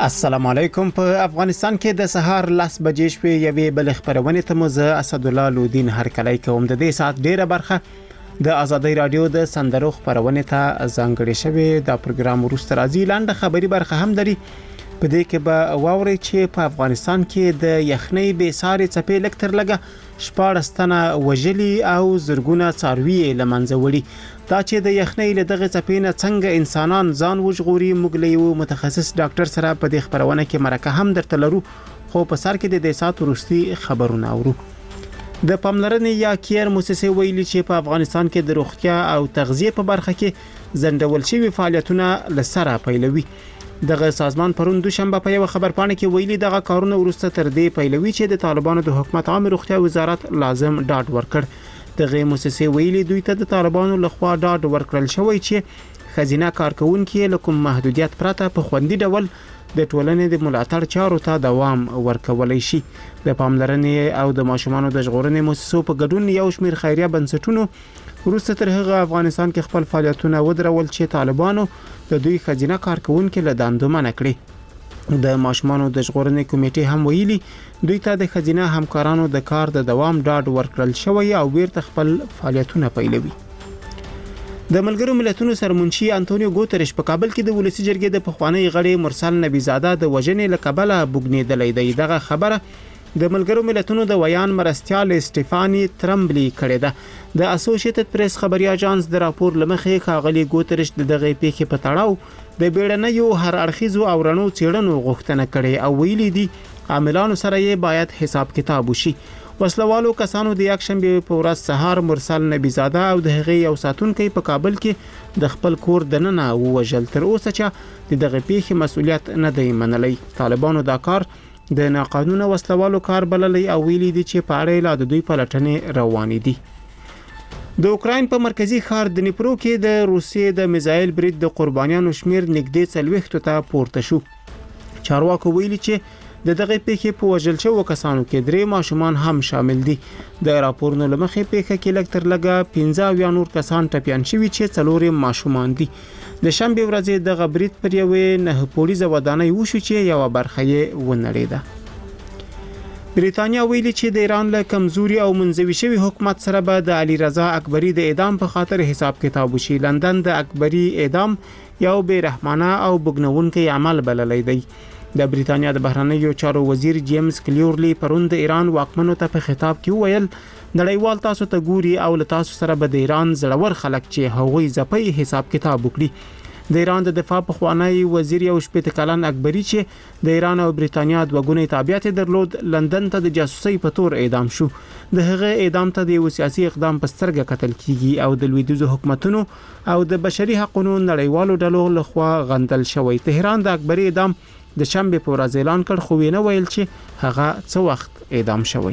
السلام علیکم. په افغانستان کې د سهار 10 بجې شوې یوې بل خبرونه ته مزه اسد الله لودین هر کله کوم د دې سات ډیره برخه د آزادۍ رادیو د سندرو خبرونه ته ځانګړې شوې. دا پروګرام ورسته راځي لاندې خبري برخه هم لري. په دې کې به واوري چې په افغانستان کې د یخنۍ به ساري چپې لکتر لګه شپارستانه وجلی او زرګونه څاروي لمنځه وړي. دا چې د یخنۍ له دغه چپې نه څنګه انسانان ځان وژغوري موږ له یو متخصص ډاکټر سره په دې خبرونه کې مرکه هم درته لرو. خو په سر کې د دې سات ورستي خبرونه اورو. د پاملرنې یا کیر مؤسسه ویلي چې په افغانستان کې د روغتیا او تغذیه په برخه کې زندول شوی فعالیتونه لسره پیلوي. دغه سازمان پرون دوشنبه په یو خبرپاڼه کې ویلي دغه کارونه ورسته تر دې پیلوي چې د طالبانو د حکومت عام روغتیا وزارت لازم ډاډ ورکړ. دغه مؤسسه ویلي دوی ته د طالبانو لخوا ډاډ ورکړل شوی چې خزینه کارکونکو له کوم محدودیت پرته په خوندي ډول د ټولنې د ملاتړ چارو ته دوام ورکولای شي. د پاملرنې او د ماشومانو د ژغورنې مؤسسو په ګډون یو شمېر خیریه بنسټونو ورسته تر هغه افغانستان کې خپل فعالیتونه ودرول چې طالبانو د دوی خزینه کارکونکو له دندو منع کړي. د ماشومانو د ژغورنې کمیټې هم ویلي دوی ته د خزینه همکارانو د کار د دوام ډاډ ورکړل شوی او بیرته خپل فعالیتونه پیلوي. د ملګرو ملتونو سرمنشي انټونیو ګوتریش په کابل کې د ولسی جرګې د پخوانی غړي مرسل نبی زاده د وژنې لقبله بوګنیدلې دی. دغه خبره د ملګرو ملتونو د ویان مرستيال سټيفاني ترمبلي کړې ده. د اسوسییټډ پریس خبري اژانس د راپور لمخې کاغلي ګوتریش دغه پیښې په تړاو د بیړنیو هر اړخیزو او رڼو چیرنو غوښتنه کړې او ویلي دي عاملانو سره یې باید حساب کتاب وشي. وسلوالو کسانو د یک شنبه په ورځ سهار مرسل نبی زاده او د هغې یو ساتونکو په کابل کې د خپل کور دننه ووژل. تر اوسه چې دغه پیښې مسؤلیت نه دی منلی. طالبانو دا کار د ناقانونه وسلوالو کار بللی او ویلي دي چې په اړه لا د دوی پلټنې روانې دي. د اوکراین په مرکزی ښار دنیپرو کې د روسیې د میزایل برید د قربانیانو شمیر نږدې 40 ته پورته شو. چارواکو ویلي چې د دغه پیښې په وژل شوو کسانو کې 3 ماشومان هم شامل دي. د راپورونو لمخې پیښه کې لکتر لګه 15 یا نور کسان ټپيان شوي چې 4 ماشومان دي. د شنبه ورځې د غبرید پر یوې 9 پولیسه ودانۍ وشو چې یو برخه یې ونړېده. بریتانیا ویلي چې د ایران له کمزوري او منزوي شوی حکومت سره به د علي رضا اکبری د اعدام په خاطر حساب کتاب وشي. لندن د اکبری اعدام یو بیرحمانه او بګنونکی عمل بللی دی. د بریتانیا د بهرنیو چارو وزیر جیمز کلیورلی پرون د ایران واکمنو ته په خطاب کې وویل نړیوال تاسو ته ګوري او له تاسو سره به د ایران زړور خلک چې هغوی ځپي حساب کتاب وکړي. د ایران د دفاع پخوانی وزیر یو شپږ کلن اکبری چې د ایران او بریتانیا د وګونې تابعیت درلود لندن ته د جاسوسي په تور اعدام شو. د هغه اعدام ته د سیاسي اقدام په سترګه کتل کیږي او د لویدیځو حکومتونو او د بشري حقوقو نړیوالو ډلو لخوا غندل شوی. تهران د اکبری اعدام د شنبه په ورځ اعلان کړ خو وینه ویل چې هغه څه وخت اعدام شوی.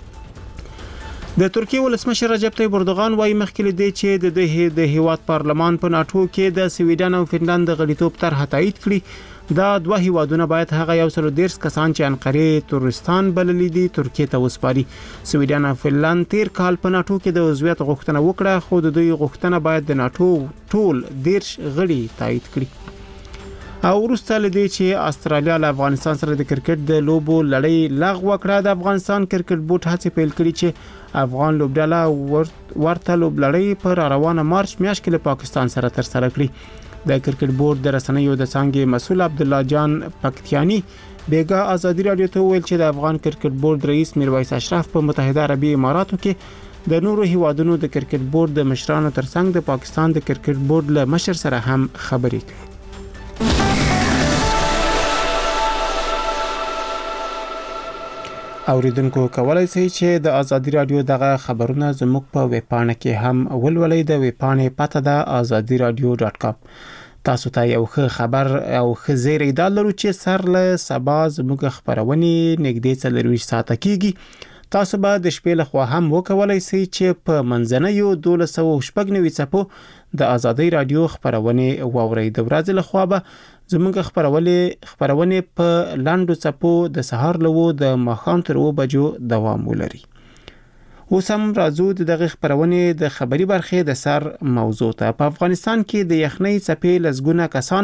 د ترکیه ولسمشر رجب طیب اردوغان وايي مخکې دی چې د هیواد پارلمان په ناتو کې د سویډن او فنلند د غړیتوب طرح تایید کړي. دا دوه هیوادونه باید هغه یو سل ډیر کسان چې انقره ترورستان بللی دي ترکیه ته وسپاري. سویډن او فنلند تیر کال په ناتو کې د عضویت غوښتنه وکړه خو د دوی غوښتنه باید د ناتو ټول 10 غړي تایید کړي. او وروسته لدی چې استرالیا له افغانستان سره د کرکټ د لوبو لړۍ لغوه کړه. د افغانستان کرکټ بورډ هڅه پیل کړې چې افغان لوبډله ورته لوبلړۍ پر روانه مارچ میاشت کې له پاکستان سره تر سره کړي. د کرکټ بورډ د رسنیو د څنګه مسول عبد الله جان پکتیانی بیګا آزادی رادیو ته ویل چې د افغان کرکټ بورډ رئیس میرویس اشرف په متحده عربی اماراتو کې د نورو هیوادونو د کرکټ بورډ د مشرانو ترڅنګ د پاکستان د کرکټ بورډ له مشر سره هم خبرې کړې. اوریدونکو کولای شي چې د آزادی رادیو دغه خبرونه زموږ په ویب پاڼه کې هم ولولئ. د ویب پاڼې پته ده azadiradio.com. تاسو ته یو ښه خبر او ښه زیری دالرو چې سر له سبا زموږ خبرونه نږدې 40 ساعته کیږي. تاسو به د شپې له خوا هم وکولای شئ چې په منځنیو 1290 څپو د آزادۍ رادیو خبرونه واورئ. د ورځې له خوا به زموږ خبرونه په لاندو څپو د سهار لوو د ماخام تر 2 بجو دوام ولري. اوس هم راځو دغه خبرونه د خبري برخې د سر موضوع ته. په افغانستان کې د یخنۍ څپې لزګونه کسان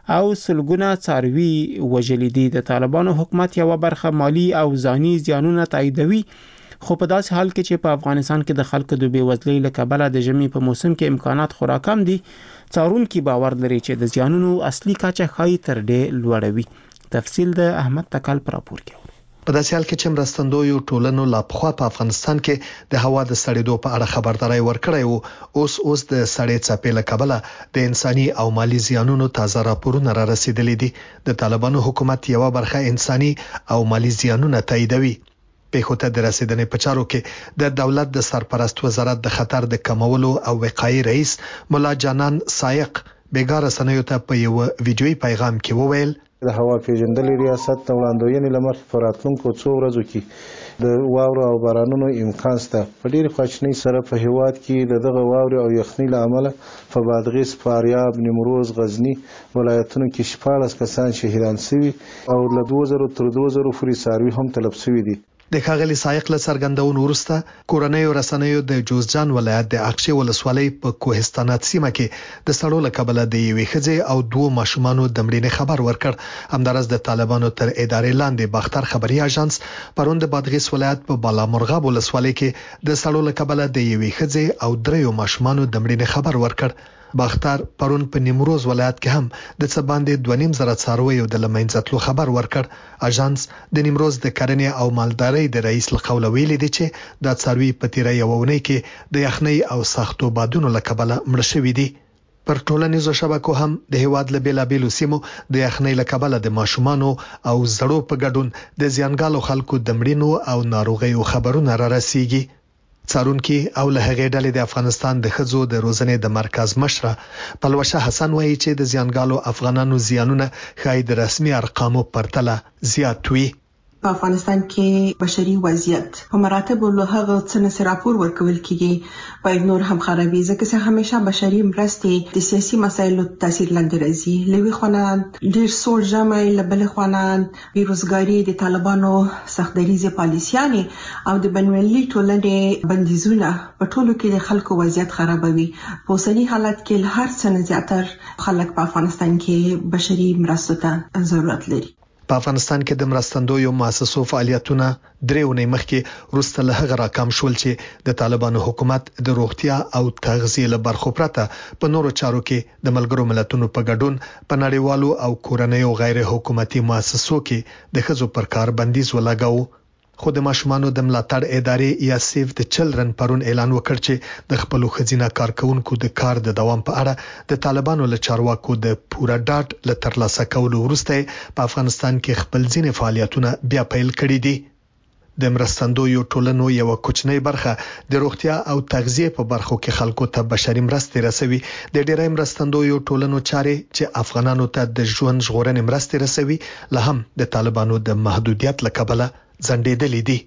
او سلګونه څاروي وژلي دي. د طالبانو حکومت یو برخه مالی او ځاني زیانونه تاییدوي، خو په داسې حال کې چې په افغانستان کې د خلکو د بیوزلۍ له کبله د ژمي په موسم کې امکانات خورا کم دي، څارونکي باور لري چې د زیانونو اصلي کچه ښایي تر ډېر لوړوي. تفصیل د احمد تکل پر راپور کې. په داسې حال کې چې مرستندویو ټولنو لا پخوا په افغانستان کې د هوا د سړېدو په اړه خبرداري ورکړې وو، اوس د سړې څپې له کبله د انساني او مالی زیانونو تازه راپورونه را رسیدلي دي. د طالبانو حکومت یو برخه انساني او مالی زیانونه تاییدوي. پیښو ته د رسیدنې په چارو کې د دولت د سرپرست وزارت د خطر د کمولو او وقایې رئیس مولا جانان سایق بیګار سنیو ته په یو ویډیوي پیغام کې وویل د هوا پیژندلې ریاست د وړاندوینې لمخې په راتلونکو څو ورځو کې د واورو او بارانونو امکان شته. په ډېرې خواشینۍ سره په هیواد کې دغه واورې او یخنۍ له امله په بادغیس، فاریاب، نیمروز، غزنی ولایتونو کې 14 کسان شهیدان شوي او له 2000 تر 2000 پورې څاروي هم تلف شوي دي. د ښاغلي سایق له څرګندونو وروسته کورنۍ رسنیو د جوزجان ولایت د اقچې ولسوالۍ په کوهستانات سیمه کې د سړو له کبله د یوې ښځې او 2 ماشومانو د مړینې خبر ورکړ. همدارس د طالبانو تر ادارې لاندې باختر خبري اژانس پرون د بادغیس ولایت په بالامرغاب ولسوالۍ کې د سړو له کبله د یوې ښځې او 3 ماشومانو د مړینې خبر ورکړ. باختر پرون په نیمروز ولایت کې هم د څه باندې 2.5 څارویو د لمنځتلو خبر ورکړ. اژانس د نیمروز د کرنې او مالدارۍ د رئیس لخوا ویلي دی چې د څاروي په تیره یو ونې کې د یخنۍ او سختو بادونو له کبله مړ شوي دي. پر ټولنیزو شبکو هم د هیواد له بیلابیلو سیمو د یخنۍ له کبله د ماشومانو او زړو په ګډون د زیانګالو خلکو د مړینو او ناروغیو خبرونه را رسیږي. څارونکي او له هغې ډلې د افغانستان د ښځو د روزنې د مرکز مشره پلوشه حسن وایي چې د زیانګالو افغانانو زیانونه ښایي د رسمي ارقامو پرتله زیات وي. په افغانستان کې بشري وضعیت په مراتب له هغه څه نه راپور ورکول کیږي باید نور هم خرابي، ځکه چې همیشه بشري مرستې د سیاسي مسایلو تاثیر لاندې راځي. لوی خوانان ډیر سوړ جامې لبل خوانان بیروزګاری، د طالبانو سختدریزه پالیسیانه او د بنوالي ټولنې بندیزونه په ټولو کې د خلکو وضعیت خرابوي. په اوسنی حالت کې هر څه نه زیاتره خلک په افغانستان کې بشري مرستو ته ضرورت لري. په افغانستان کې د مرستندویو مؤسسو فعالیتونه 3 ونې مخکې وروسته له هغه راکم شول چې د طالبانو حکومت د روغتیا او تغذیه له برخو پرته په نورو چارو کې د ملګرو ملتونو په ګډون په نړیوالو او کورنیو غیر حکومتي مؤسسو کې د ښځو پر کار بندیز ولګاوه. خو د ماشومانو د ملاتړ ادارې یا سیف د چلډرن پرون اعلان وکړ چې د خپل ښځینه کارکونکو د کار د دوام په اړه د طالبانو له چارواکو د پوره ډاډ له ترلاسه کولو وروسته په افغانستان کې خپل ځینې فعالیتونه بیا پیل کړي دي. د مرستندویو ټولنو یو کوچنی برخه د روغتیا او تغذیه په برخو کې خلکو ته بشري مرستې رسوي. د ډیری مرستندویو ټولنو چارې چې افغانانو ته د ژوند ژغورنې مرستې رسوي له هم د طالبانو د محدودیت له کبله ځنډېدلې دي.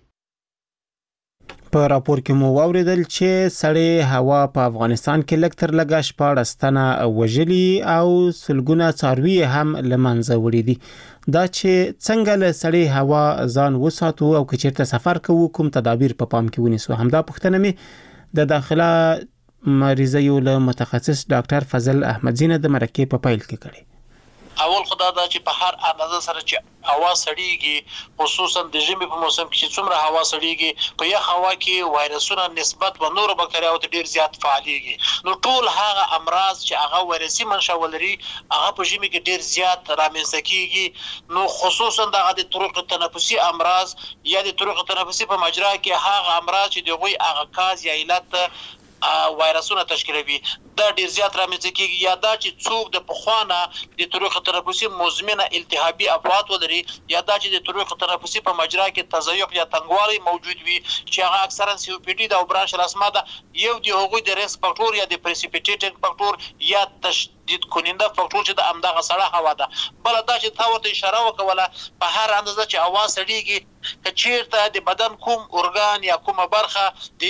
په راپور کې مو واوریدل چې سړې هوا په افغانستان کې لږ تر لږه 14 تنه وژلي او سلګونه څاروي هم له منځه وړي دي. دا چې څنګه له سړې هوا ځان وساتو او که چیرته سفر کوو کوم تدابیر په پام کې ونیسو، همدا پوښتنه مې د داخله مریضیو له متخصص ډاکټر فضل احمدزی د مرکې په پیل کې کړي. اول خدای دا چې په هر اندازه سره چې هوا سړیږي، خصوصا د ژمي په موسم کې چې څومره هوا سړیږي، په یخ هوا کې وایرسونه نسبت به نورو بکتریاوو ته ډیر زیات فعاليږي. نو ټول هغه امراض چې هغه وایرسي منشأ ولري هغه په ژمي کې ډیر زیات رامنځته کیږي. نو خصوصا د طرق تنفسي امراض یا د طرق تنفسي په مجرا کې هغه امراض چې دغوی هغه کاز یا علت وایرسونه تشکیلوي دا ډیر زیات رامنځته کیږي. یا دا چې څوک د پخوانه د طرق تنفسي مزمنه التهابي افعال ولري، یا دا چې د طرق تنفسي په مجرا کې تضیق یا تنګوالی موجود وي چې هغه اکثرا سی او پی ډي او برانشل اسما ده، یو دی هغوی د ریسک فاکټور یا د پریسیپیټیټینګ فاکټور یا تشدید کننده فاکټور چې د امدغه سړه هوا ده. بل دا چې تا ورته اشاره وکوله په هر اندازه چې هوا سړیږي، که چیرته د بدن کوم ارګان یا کومه برخه د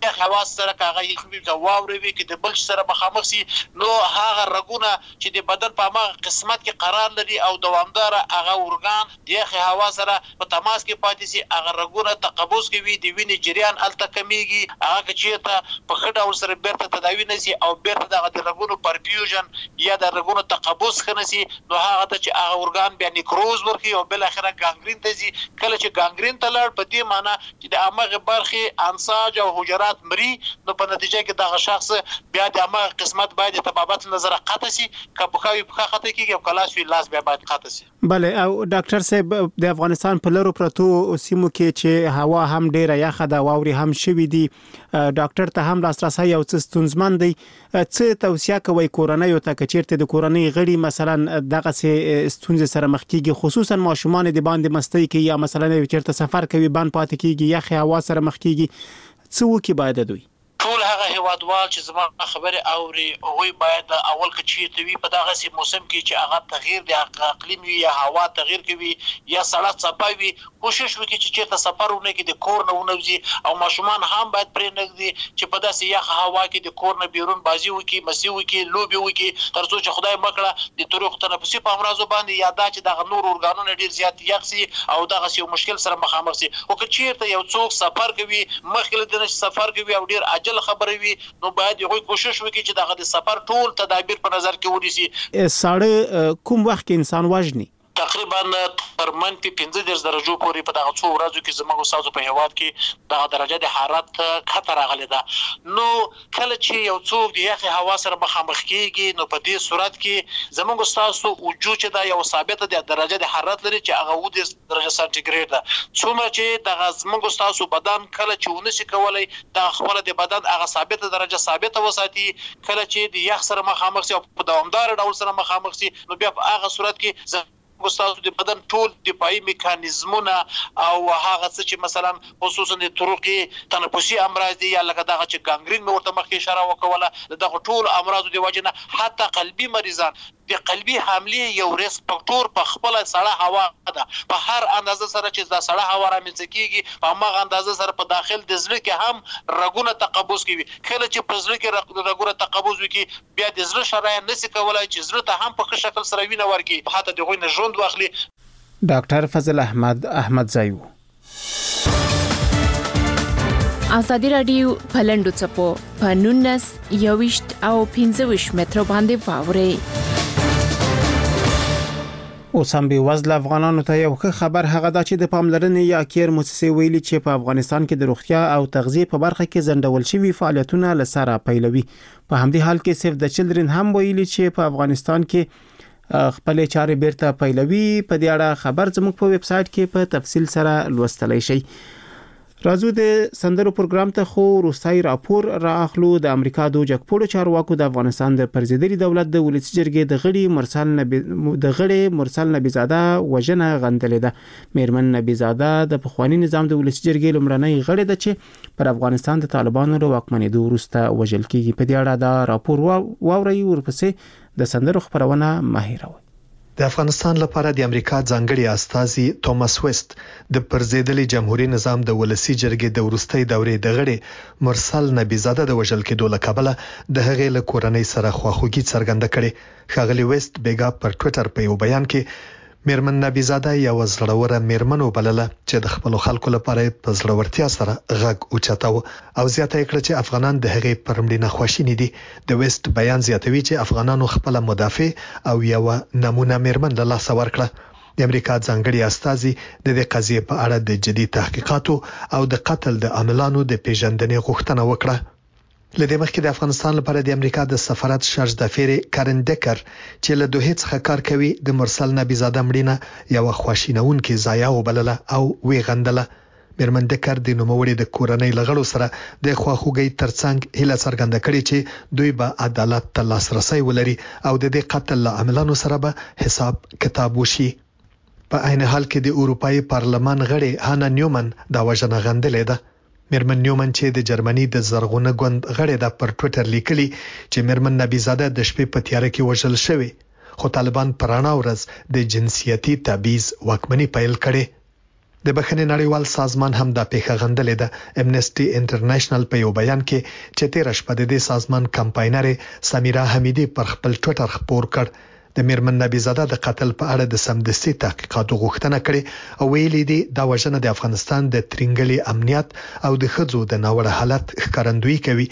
خواص سره کاغه یخوي کا واوري وي کې د بل سره مخامخ سي نو هغه رګونه چې د بدن په ما قسمت کې قرار لري او دوامدار هغه اورګان د هوا سره په تماس کې پاتې سي هغه رګونه تقبض کوي د وینې جریان الته کمیږي هغه چې ته په خډه ور سره بیرته تداوی نشي او بیرته د رګونو پرفیوژن یا د رګونو تقبض خنسي نو هغه ته چې هغه اورګان بیا نیکروز ورکي او بل اخره ګانګرین ته ځي کله چې ګانګرین ته لړ په دې معنی چې د امغه برخه انساج او حجرات مري نو په نتیجه کې دغه شخص بیا د امغه قسمت باید تبابت نظر قطع شي کبخوي په خطه کې کلاس وی لاس بیا باید قطع شي. بله او ډاکټر صاحب د افغانستان په لرو پرتو سیمو کې چې هوا هم ډیره یخه ده واوري هم شوي دي ډاکټر ته هم لاسرسي یو څه ستونزمن دی څه توصیه کوي کورنۍ ته کچیرته د کورنۍ غړي مثلا دغه ستونزې سره مخ کیږي خصوصا ماشومان د باندې مستی کې یا مثلا چیرته سفر کوي باندې پاتې کیږي یا هوا سره مخ کیږي څه وکي باید دوی ټول هغه هوادوال چې زما خبره اوري هغه باید اول کچې ته وي په دغه سي موسم کې چې هغه تغییر د اقلیم وي یا هوا تغییر کوي یا سړک صفاوي کوشش وکړي چې چیرته سفرونه کې د کور نه ونوځي او ماشومان هم باید پرې نږدي چې په داسې یخ هوا کې د کور نه بیرون بازی وکړي مسي وکړي لوبي وکړي ترڅو چې خدای مکړه د طریق تنفسي په امراضو باندې یادا چې دغه نور اورګانونه ډیر زیات یخ سي او دغه یو مشکل سره مخامخ سي او که چیرته یو څوک سفر کوي مخکې د سفر کوي او ډیر عجل خبره وي نو باید یو کوشش وکړي چې دغه د سفر ټول تدابیر په نظر کې ونیسي. ساړه کوم وخت کې انسان وژني تقریبا تر منفي 15 درجو پورې په دغه څو ورځو کې زموږ استادو په هیواد کې دغه درجه د حرارت خطر راغلی ده نو کله چې یو څوک د یخ هوا سره مخامخ کیږي نو په دې صورت کې زموږ استادو وجود چې دا یو ثابته د درجه د حرارت لري چې هغه 10 درجه سانتیګریډ ده څومره چې دغه زموږ استادو بدن کله چې ونشي کولای د خپل د بدن هغه ثابته درجه ثابته وساتي کله چې د یخ سره مخامخ سي او په دوامدار ډول سره مخامخ سي نو بیا په هغه صورت کې ګوستاسو د بدن ټول دفاعي میکانیزمونه او هغه څه چې مثلا خصوصا د طرقي تنفسي امراض دي یا لکه دغه چې ګانګرین مې ورته مخکې اشاره وکوله دغه ټول امراض د وجنه حتی قلبي مریضان د قلبي حمله یو ریسک فاکټور په خپل سړه هوا ده په هر اندازه سره چې د سړه هوا رامنځته کیږي په هغه اندازه سره په داخل د زړه کې هم رګونه تقبض کوي کله چې په زړه کې رګونه تقبض وکړي بیا د زړه شرايين نشي کولای چې زړه ته هم په ښه شکل سره وینه ورکړي حتی دغه نه ژوند واخلي. ډاکټر فضل احمدزایو ازادي رادیو پلندو چپو پنونس یوشت او 15 متر باندې واوري اوس هم به وزل افغانانو ته یو خبر هغه دا چې د پاملرنې یا کیر مؤسسې ویلي چې په افغانستان کې د روغتیا او تغذیه په برخه کې ځنډول شوی فعالیتونه لسره پیلوي په همدې حال کې سیف د چلډرن هم ویلي چې په افغانستان کې خپل چارې بیرته پیلوي په دې اړه خبر زموږ په ویب سټ کې په تفصیل سره لوستلای شئ. راځو د سندرو پروګرام ته خو روسي راپور راخلو د امریکا د جګپوړو چارواکو د افغانستان د پرزیدري دولت د ولسی جرګې د غړي مرسل نبیزاده وژنه غندلې ده. میرمن نبیزاده د پخوانی نظام د ولسی جرګې لمړنۍ غړي ده چې پر افغانستان د طالبانو له واکمنېدو وروسته وژل کیږي. په دې اړه دا راپور واوري ورپسې د سندرو خبرونه ماهر د افغانستان لپاره د امریکا ځانګړي استازي توماس ویست د پرزیدلي جمهوریت نظام د ولسی جرګې د ورستۍ دورې د غړي مرسل نبیزاده د وژل کېدو له کبله د هغې له کورنۍ سره خواخوږي څرګنده کړې. ښاغلي ویست بیګا پر ټوئیټر په یو بیان کې میرمن نبیزاده یو زړوره میرمن وبلله چې د خپل خلکو لپاره په زړورتیا سره غږ اوچتاو او زیاته کړه چې افغانان د هغې پر مړینه خوشاله دي. د ویست بیان زیاتوي چې افغانانو خپل مدافع او یو نمونه میرمن له لاس ورکړه. د امریکا ځانګړي استازي د دې قضیې په اړه د جدي تحقیقاتو او د قتل د عاملانو د پیژندنې غوښتنه وکړه. لدې مخکې د افغانستان لپاره د امریکا د سفارت شارج دافیر کارن ډکر چې له دوه څخه کار کوي د مرسل نبیزاده مړینه یو خواشینونکې ضایعه وبلله او وی غندله. میرمن ډکر د نوموړي د کورنۍ لغړو سره د خواخوږي ترڅنګ هیله څرګنده کړې چې دوی به عدالت ته لاسرسي ولري او د دې قتل له عاملانو سره به حساب کتاب وشي. په عین حال کې د اروپאי پارلمان غړي هانا نیومن دا وژنه غندلې ده. میرمن نیومن چې د جرمني د زرغونه ګوند غړي د پر ټوئیټر لیکلي چې میرمن نبیزاده د شپې په تیاره کې وژل شوې خو طالبان پرانا ورځ د جنسیتي تبعیض واکمني پیل کړي. د بخښنې نړیوال سازمان هم دا پیښه غندلې ده. امنیسټي انټرنیشنل په یو بیان کې چې تیر شپه د دې سازمان کمپاینر سمیرا حمیدی پر خپل ټوئیټر خبر کړ د میرمن نبی زاده د قتل په اړه د سمدستي تحقیقاتو غوښتنه کړې او ویلي دي دا وژنه د افغانستان د ترنګلي امنیت او د ښځو د ناوړه حالت ښکارندویي کوي